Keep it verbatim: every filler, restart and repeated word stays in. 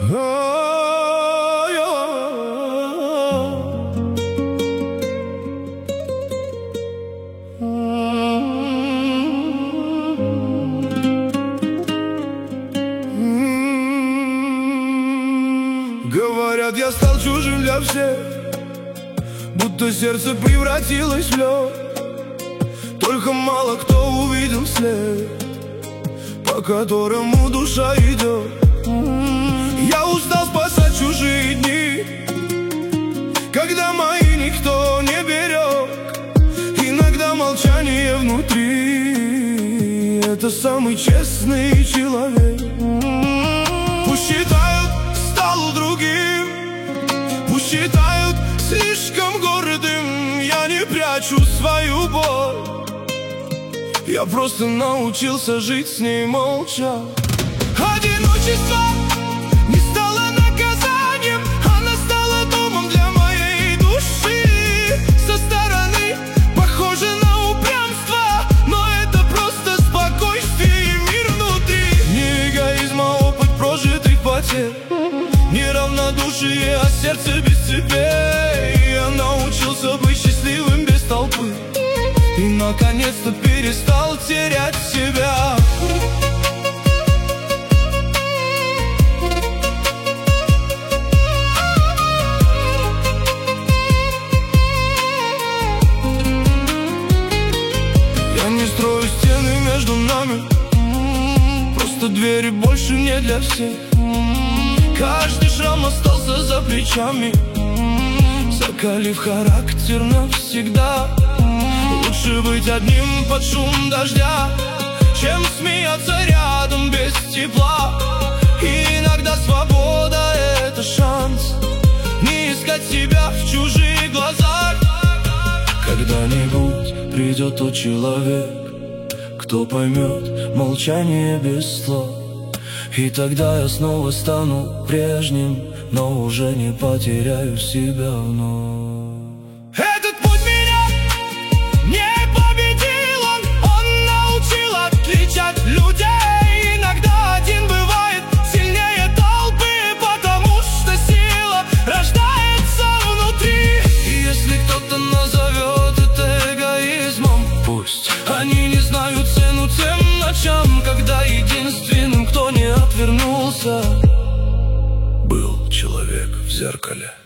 Говорят, я стал чужим для всех, будто сердце превратилось в лед. Только мало кто увидел след, по которому душа идет. Я устал спасать чужие дни, когда мои никто не берег. Иногда молчание внутри — это самый честный человек. Пусть считают, стал другим, пусть считают слишком гордым. Я не прячу свою боль, я просто научился жить с ней молча. Одиночество не стало наказанием, оно стало домом для моей души. Со стороны похоже на упрямство, но это просто спокойствие и мир внутри. Не эгоизм, а опыт прожитых потерь, не равнодушие, а сердце без цепей. Я научился быть счастливым без толпы и наконец-то перестал терять себя. Я не строю стены между нами, просто двери больше не для всех. Каждый шрам остался за плечами, закалив характер навсегда. Лучше быть одним под шум дождя, чем смеяться рядом без тепла. И иногда свобода — это шанс не искать себя в чужих глазах. Когда-нибудь придет тот человек, кто поймет молчание без слов. И тогда я снова стану прежним, но уже не потеряю себя вновь. Этот путь меня не победил, он, он научил отличать людей. Иногда один бывает сильнее толпы, потому что сила рождается внутри. И если кто-то назовет это эгоизмом, пусть они не знают цену тем ночам, когда единственным, кто не отвернулся, был человек в зеркале.